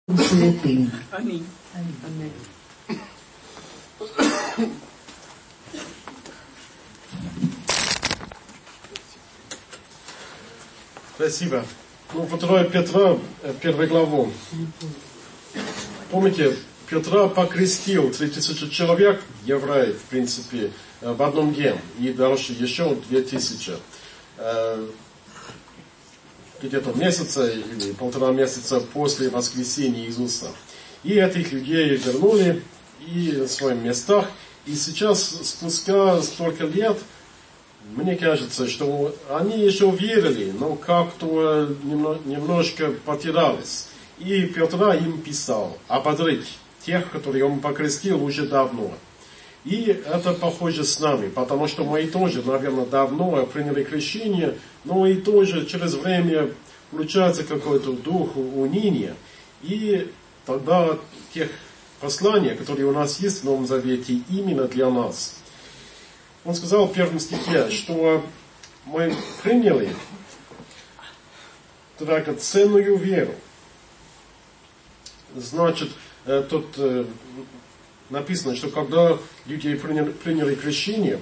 святым. Аминь. Аминь. Спасибо. Ну, 2 Петра, 1 главу. Помните, Петра покрестил 3000 человек, евреев, в принципе, в одном дне. И дальше еще 2000. Где-то месяца или 1,5 месяца после воскресения Иисуса. И этих людей вернули и на своих местах. И сейчас, спустя столько лет, мне кажется, что они еще верили, но как-то немножко потерялись. И Петр им писал ободрить тех, которые он покрестил уже давно. И это похоже с нами, потому что мы тоже, наверное, давно приняли крещение, но и тоже через время включается какой-то дух уныния. И тогда тех посланий, которые у нас есть в Новом Завете, именно для нас. Он сказал в 1 стихе, что мы приняли драгоценную веру. Значит, тут написано, что когда люди приняли крещение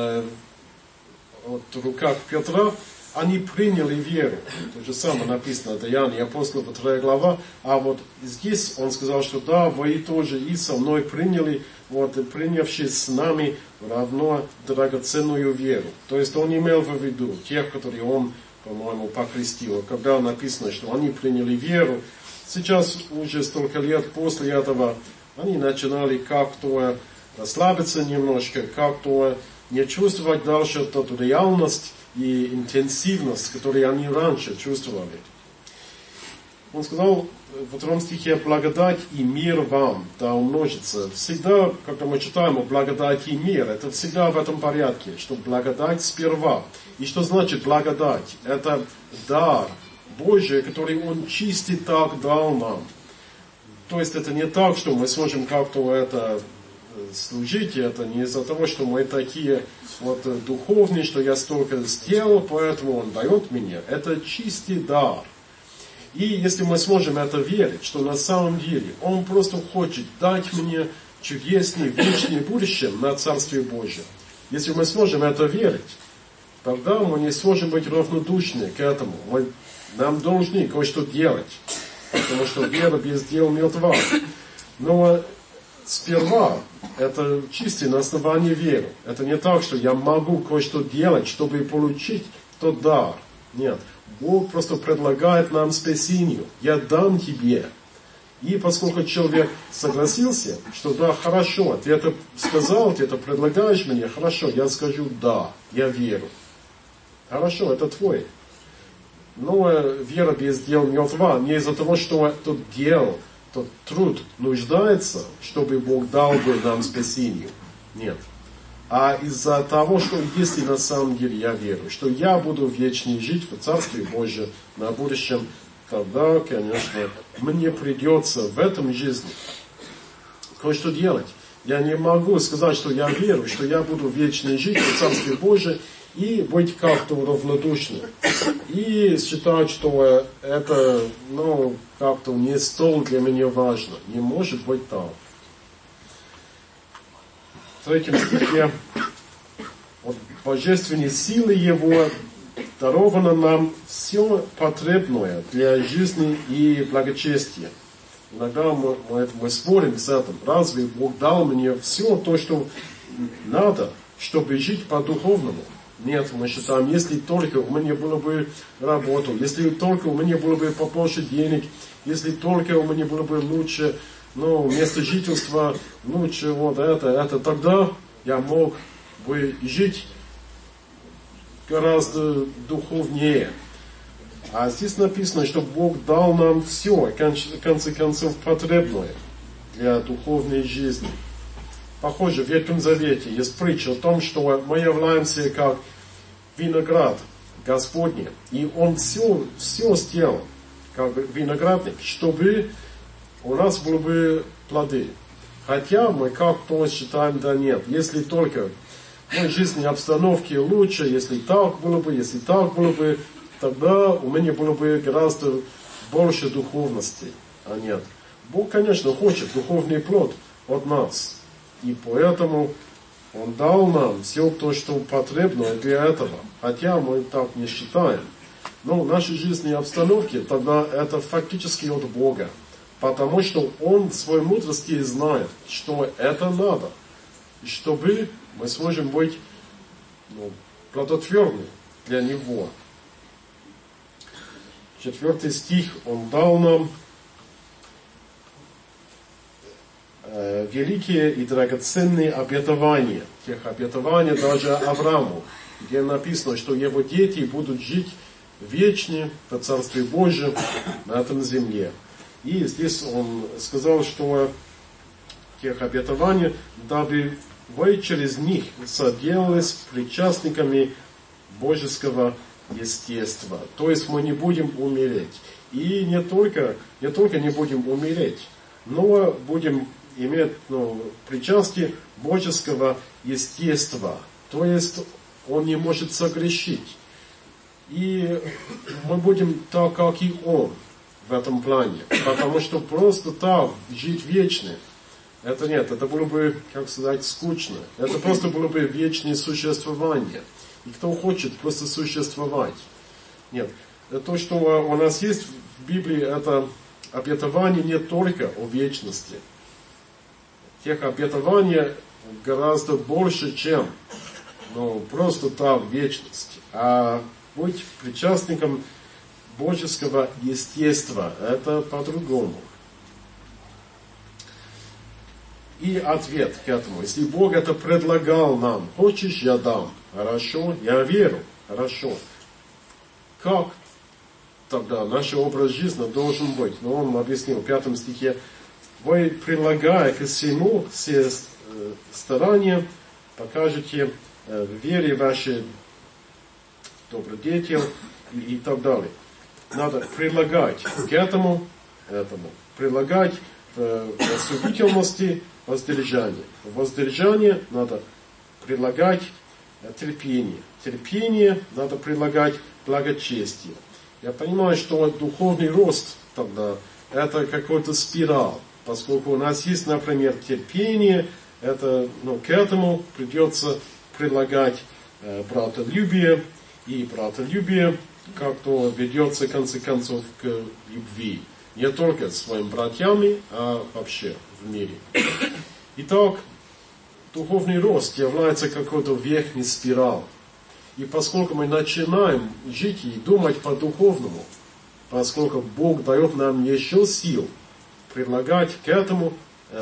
в руках Петра, они приняли веру. То же самое написано в Деяниях апостолов, 2 глава. А вот здесь он сказал, что да, вы тоже и со мной приняли, вот, принявшие с нами равно драгоценную веру. То есть он имел в виду тех, которые он, по-моему, покрестил. Когда написано, что они приняли веру, сейчас уже столько лет после этого они начинали как-то расслабиться немножко, как-то не чувствовать дальше эту реальность и интенсивность, которую они раньше чувствовали. Он сказал в 2 стихе: благодать и мир вам да умножится. Всегда, когда мы читаем о благодати и мир, это всегда в этом порядке, что благодать сперва. И что значит благодать? Это дар Божий, который Он чистый так дал нам. То есть это не так, что мы сможем как-то это служить, это не из-за того, что мы такие вот духовные, что я столько сделал, поэтому Он дает мне. Это чистый дар. И если мы сможем это верить, что на самом деле Он просто хочет дать мне чудесное, вечное будущее на Царстве Божьем. Если мы сможем это верить, тогда мы не сможем быть равнодушны к этому. Нам должны кое-что делать. Потому что вера без дел мертва. Но сперва это чисто на основании веры. Это не так, что я могу кое-что делать, чтобы получить тот дар. Нет. Бог просто предлагает нам спасение. Я дам тебе. И поскольку человек согласился, что да, хорошо, ты это сказал, ты это предлагаешь мне, хорошо, я скажу да, я верю. Хорошо, это твой. Но вера без дел мертва. Не из-за того, что тот дел, тот труд нуждается, чтобы Бог дал бы нам спасение. Нет. А из-за того, что если на самом деле я верю, что я буду вечно жить в Царстве Божьем на будущем, тогда, конечно, мне придется в этом жизни кое-что делать. Я не могу сказать, что я верю, что я буду вечно жить в Царстве Божьем и быть как-то равнодушным. И считать, что это, как-то не столь для меня важно. Не может быть так. В 3 стихе: от божественной силы Его даровано нам все потребное для жизни и благочестия. Иногда мы спорим с этим. Разве Бог дал мне все то, что надо, чтобы жить по-духовному? Нет, мы считаем, если только у меня было бы работа, если только у меня было бы побольше денег, если только у меня было бы лучше, место жительства, лучше вот это, тогда я мог бы жить гораздо духовнее. А здесь написано, что Бог дал нам все, в конце концов, потребное для духовной жизни. Похоже, в Ветхом Завете есть притча о том, что мы являемся как виноград Господний, и Он все сделал, как виноградник, чтобы у нас были бы плоды. Хотя мы как-то считаем, да нет, если только в моей жизни обстановки лучше, если так было бы, тогда у меня было бы гораздо больше духовности. А нет. Бог, конечно, хочет духовный плод от нас. И поэтому Он дал нам все то, что потребно для этого. Хотя мы так не считаем. Но в нашей жизненной обстановке тогда это фактически от Бога. Потому что Он в своей мудрости знает, что это надо. И чтобы мы сможем быть плодотворны для Него. 4 стих. Он дал нам великие и драгоценные обетования. Тех обетований даже Аврааму, где написано, что его дети будут жить вечно в Царстве Божьем на этом земле. И здесь он сказал, что тех обетований, дабы вы через них соделались причастниками божеского естества. То есть мы не будем умереть. И не только не будем умереть, но будем иметь причастие божеского естества. То есть он не может согрешить. И мы будем так, как и он в этом плане. Потому что просто так жить вечно, это нет, это было бы, как сказать, скучно. Это просто было бы вечное существование. И кто хочет просто существовать? Нет. То, что у нас есть в Библии, это обетование не только о вечности. Тех обетований гораздо больше, чем просто та вечность. А быть причастником божеского естества, это по-другому. И ответ к этому. Если Бог это предлагал нам, хочешь, я дам. Хорошо, я верю. Хорошо. Как тогда наш образ жизни должен быть? Он объяснил в 5 стихе. Вы, прилагая к всему все старания, покажете в вере вашей добродетель и так далее. Надо прилагать к этому, прилагать в осудительности воздержание. В воздержание надо прилагать терпение. Терпение надо прилагать благочестие. Я понимаю, что духовный рост тогда это какой-то спираль. Поскольку у нас есть, например, терпение, это, к этому придется прилагать братолюбие. И братолюбие как-то ведется, в конце концов, к любви. Не только с своими братьями, а вообще в мире. Итак, духовный рост является какой-то верхней спиралью. И поскольку мы начинаем жить и думать по-духовному, поскольку Бог дает нам еще сил предлагать к этому.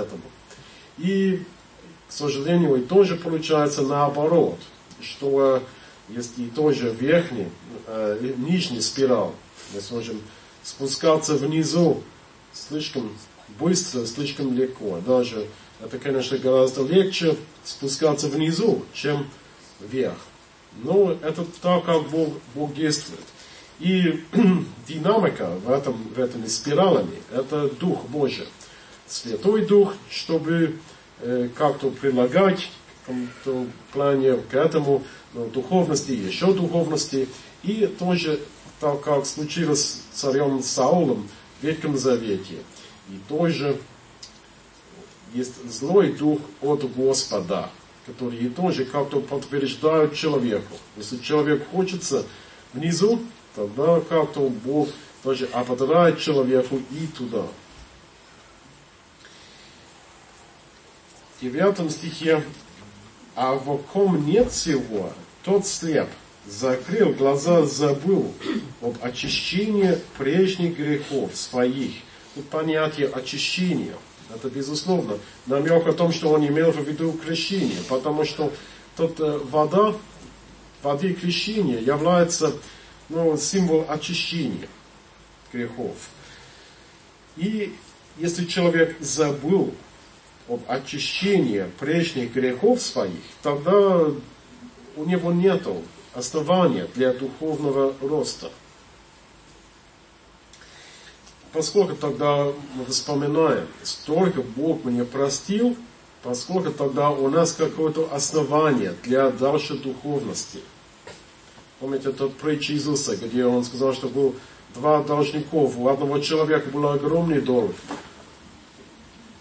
И, к сожалению, и тоже получается наоборот, что есть и тоже верхний, нижний спираль. Мы сможем спускаться внизу слишком быстро, слишком легко. Даже это, конечно, гораздо легче спускаться внизу, чем вверх. Но это так, как Бог действует. И динамика в этом спиралями, это Дух Божий. Святой Дух, чтобы как-то прилагать в плане к этому духовности, еще духовности. И тоже так, как случилось с царем Саулом в Ветхом Завете. И тоже есть злой дух от Господа, которые тоже как-то подтверждают человеку. Если человек хочется внизу, тогда как-то Бог тоже ободряет человеку и туда. В 9 стихе. А в ком нет всего, тот слеп, закрыл глаза, забыл об очищении прежних грехов своих. Тут понятие очищения. Это, безусловно, намек о том, что он имел в виду крещение. Потому что тут воды крещения является символ очищения грехов. И если человек забыл об очищении прежних грехов своих, тогда у него нет основания для духовного роста. Поскольку тогда мы вспоминаем, столько Бог мне простил, поскольку тогда у нас какое-то основание для дальшей духовности. Помните тот притча Иисуса, где он сказал, что был 2 должников, у одного человека был огромный долг,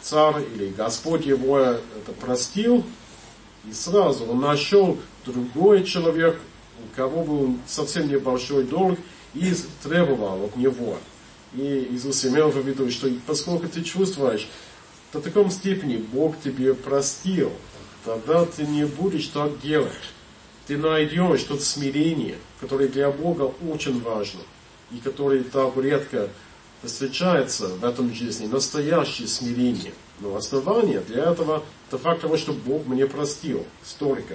царь или Господь его это простил, и сразу он нашел другой человек, у кого был совсем небольшой долг, и требовал от него. И Иисус имел в виду, что поскольку ты чувствуешь, до такой степени Бог тебе простил, тогда ты не будешь так делать. Ты найдешь тот смирение, которое для Бога очень важно, и которое так редко встречается в этом жизни, настоящее смирение. Но основание для этого — это факт того, что Бог мне простил столько.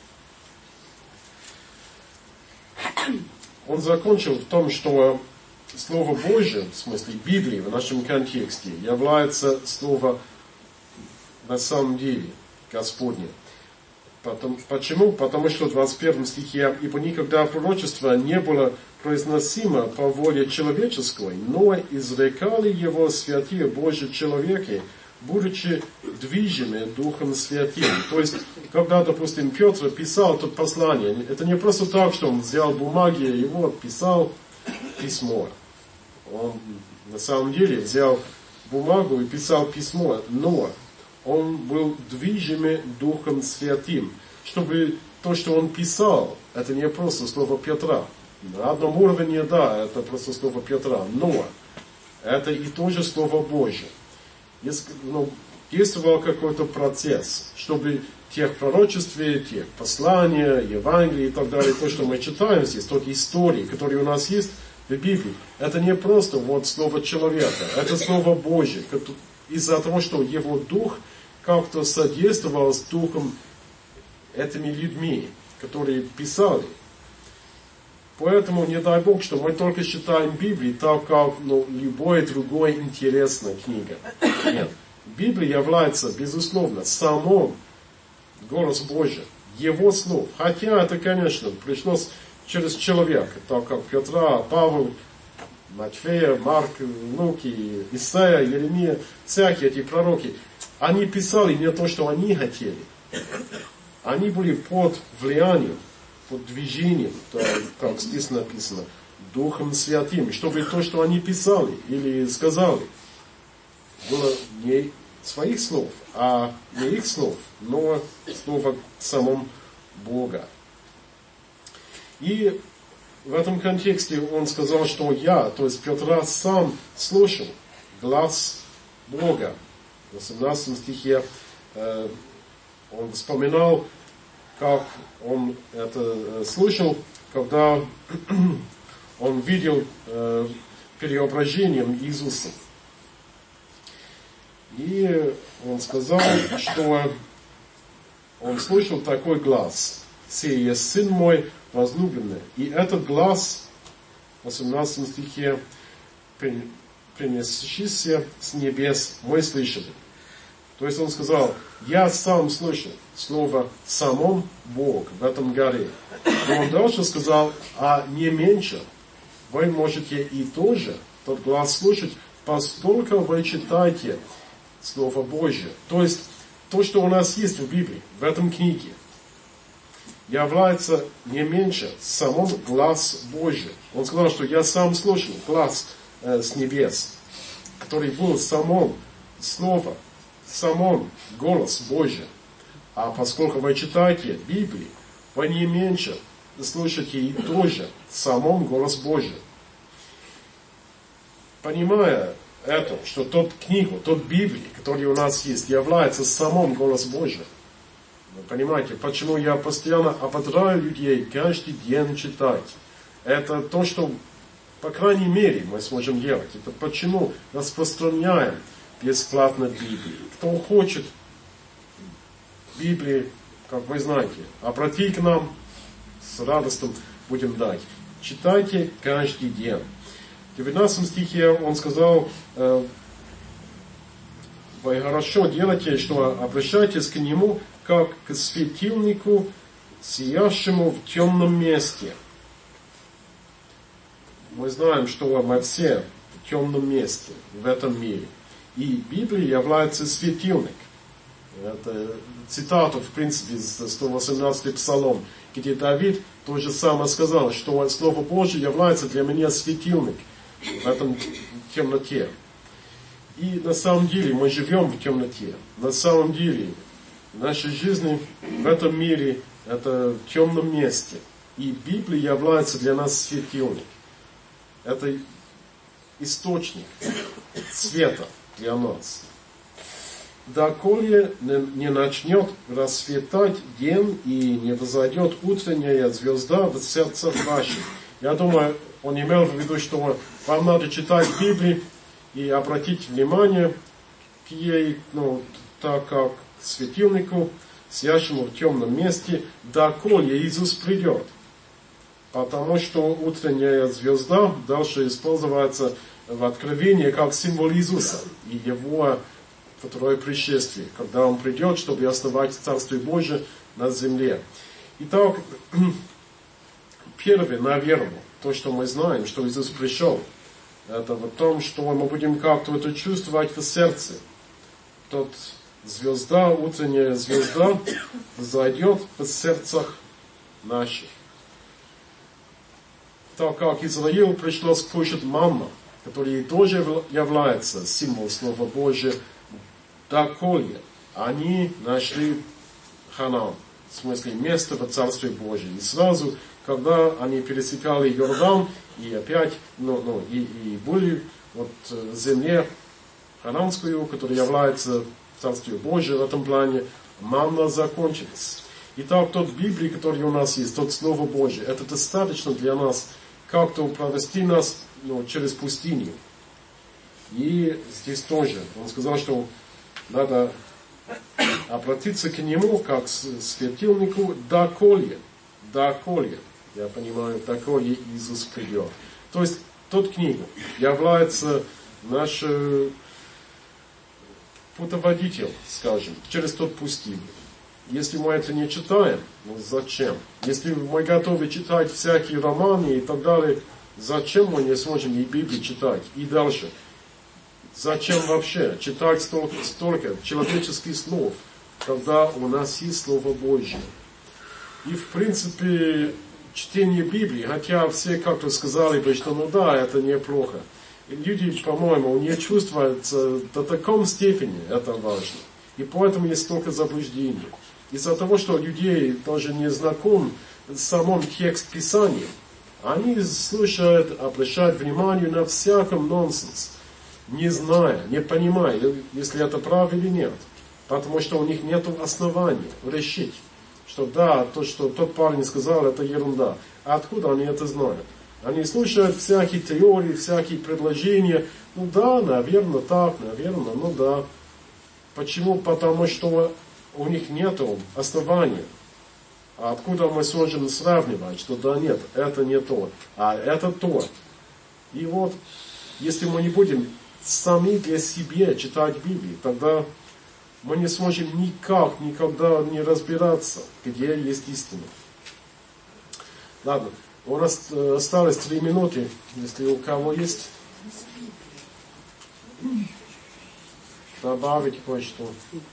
Он закончил в том, что Слово Божие, в смысле Библии в нашем контексте, является Слово на самом деле Господне. Почему? Потому что в 21 стихе «Ибо никогда пророчество не было произносимо по воле человеческой, но изрекали его святые Божьи человеки, будучи движимы Духом Святым». То есть, когда, допустим, Петр писал это послание, это не просто так, что он взял бумаги и вот писал письмо. Он на самом деле взял бумагу и писал письмо, но он был движимый Духом Святым, чтобы то, что он писал, это не просто слово Петра. На одном уровне, да, это просто слово Петра, но это и тоже Слово Божье. Действовал какой-то процесс, чтобы тех пророчестве, тех послания, Евангелия и так далее, то, что мы читаем здесь, тот истории, которые у нас есть в Библии, это не просто вот слово человека, это Слово Божье, из-за того, что его Дух как-то содействовал с Духом этими людьми, которые писали. Поэтому не дай Бог, что мы только читаем Библию так, как любой другой интересная книга. Нет. Библия является, безусловно, самым голос Божий, Его слов. Хотя это, конечно, пришлось через человека, так как Петра, Павел, Матфея, Марк, Луки, Исаия, Еремия, всякие эти пророки, они писали не то, что они хотели. Они были под влиянием, под движением, как здесь написано, Духом Святым, чтобы то, что они писали или сказали, было не своих слов, а не их слов, но слова самого Бога. И в этом контексте он сказал, что я, то есть Петр, сам слушал глаз Бога. В 18 стихе он вспоминал, как он это слышал, когда он видел преображением Иисуса. И он сказал, что он слышал такой глаз: «Сей есть Сын мой возлюбленный». И этот глаз, в 18 стихе, принесшийся с небес, мы слышали. То есть он сказал: я сам слышал слово «самом Бог» в этом горе. И он дальше сказал: а не меньше, вы можете и тоже тот глаз слушать, поскольку вы читаете Слово Божье. То есть то, что у нас есть в Библии, в этом книге, является не меньше самым глаз Божий. Он сказал, что я сам слышал глаз с небес, который был самым слово, самым голос Божий. А поскольку вы читаете Библию, вы не меньше слышите и тоже самым голос Божий. Понимая это, что тот книгу, тот Библия, который у нас есть, является самым голос Божий. Вы понимаете, почему я постоянно ободряю людей каждый день читать. Это то, что, по крайней мере, мы сможем делать. Это почему распространяем бесплатно Библию. Кто хочет Библии, как вы знаете, обрати к нам, с радостью будем дать. Читайте каждый день. В 19 стихе он сказал: вы хорошо делаете, что обращайтесь к нему, как к светильнику, сиящему в темном месте. Мы знаем, что мы все в темном месте в этом мире. И Библия является светильник. Это цитата, в принципе, из 118-й Псалом, где Давид то же самое сказал, что Слово Божье является для меня светильник в этом темноте. И на самом деле мы живем в темноте. На самом деле наша жизнь в этом мире это в темном месте. И Библия является для нас светильник. Это источник света для нас. Доколе не начнет расцветать день и не взойдет утренняя звезда в сердцах ваших. Я думаю, он имел в виду, что вам надо читать Библию и обратить внимание к ей, так как светильнику, сиящему в темном месте, доколе Иисус придет. Потому что утренняя звезда дальше используется в Откровении как символ Иисуса и Его второе пришествие, когда Он придет, чтобы основать Царствие Божие на земле. Итак, первое, наверное, то, что мы знаем, что Иисус пришел, это в том, что мы будем как-то это чувствовать в сердце. Тот звезда, утренняя звезда, зайдет в сердцах наших. Так как Израилю пришлось кушать манну, который тоже является символом Слова Божия, доколе они нашли Ханаан, в смысле место в Царстве Божьем. И сразу, когда они пересекали Иордан, и опять, и были в земле хананскую, которая является Царствием Божьим в этом плане, манна закончилась. Итак, тот Библия, который у нас есть, тот Слово Божье, это достаточно для нас как-то провести нас через пустыню. И здесь тоже он сказал, что надо обратиться к нему как к светильнику доколе, я понимаю, доколе Иисус придет. То есть, тот книга является наш путеводитель, скажем, через тот пустыню. Если мы это не читаем, зачем? Если мы готовы читать всякие романы и так далее, зачем мы не сможем и Библию читать? И дальше. Зачем вообще читать столько человеческих слов, когда у нас есть Слово Божье? И в принципе, чтение Библии, хотя все как-то сказали бы, что это неплохо. И люди, по-моему, не чувствуют до такой степени это важно. И поэтому есть столько заблуждений. Из-за того, что людей тоже не знаком с самым текстом Писания, они слушают, обращают внимание на всяком нонсенс, не зная, не понимая, если это правда или нет. Потому что у них нет основания решить, что то, что тот парень сказал, это ерунда. А откуда они это знают? Они слушают всякие теории, всякие предложения. Наверное, так, наверное, да. Почему? Потому что у них нет основания. А откуда мы сможем сравнивать, что нет, это не то, а это то. И если мы не будем сами для себя читать Библию, тогда мы не сможем никогда не разбираться, где есть истина. Ладно, у нас осталось 3 минуты, если у кого есть добавить кое-что.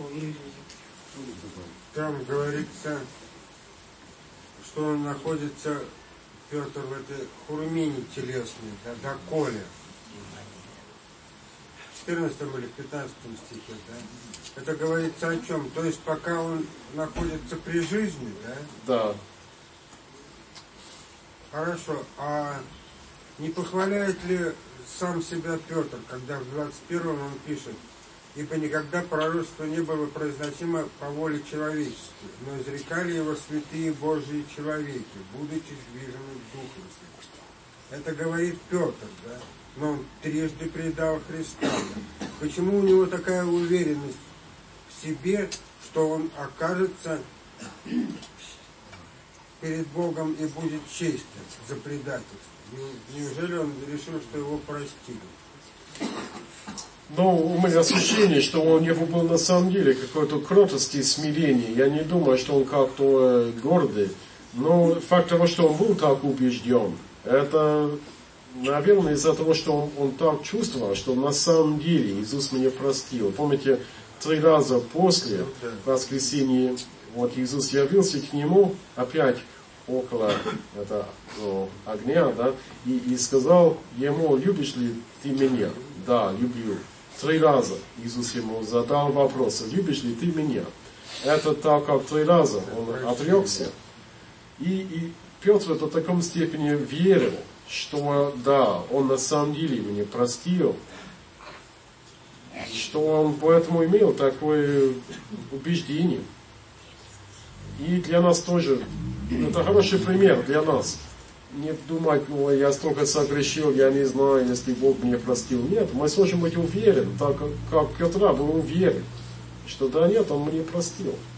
Там говорится, что он находится, Петр, в этой хурмине телесной, доколе. В 14 или 15 стихе, да? Это говорится о чем? То есть, пока он находится при жизни, да? Да. Хорошо, а не похваляет ли сам себя Петр, когда в 21-м он пишет: «Ибо никогда пророчество не было произносимо по воле человеческой, но изрекали его святые Божьи человеки, будучи движимы Духом Святым». Это говорит Петр, да? Но он трижды предал Христа. Почему у него такая уверенность в себе, что он окажется перед Богом и будет честен за предательство? Неужели он решил, что его простили? Но у меня ощущение, что у него был на самом деле какой-то кротость и смирение. Я не думаю, что он как-то гордый. Но факт того, что он был так убежден, это, наверное, из-за того, что он так чувствовал, что на самом деле Иисус меня простил. Помните, 3 раза после воскресения Иисус явился к нему опять около огня, да, и сказал ему: любишь ли ты меня? Да, люблю. 3 раза Иисус ему задал вопрос: любишь ли ты меня? Это так, как 3 раза он отрекся. И Петр до такой степени верил, что да, он на самом деле меня простил, что он поэтому имел такое убеждение. И для нас тоже, это хороший пример для нас. Не думать, ой, я столько согрешил, я не знаю, если Бог меня простил. Нет, мы сможем быть уверены, так как Петра был уверен, что да нет, он мне простил.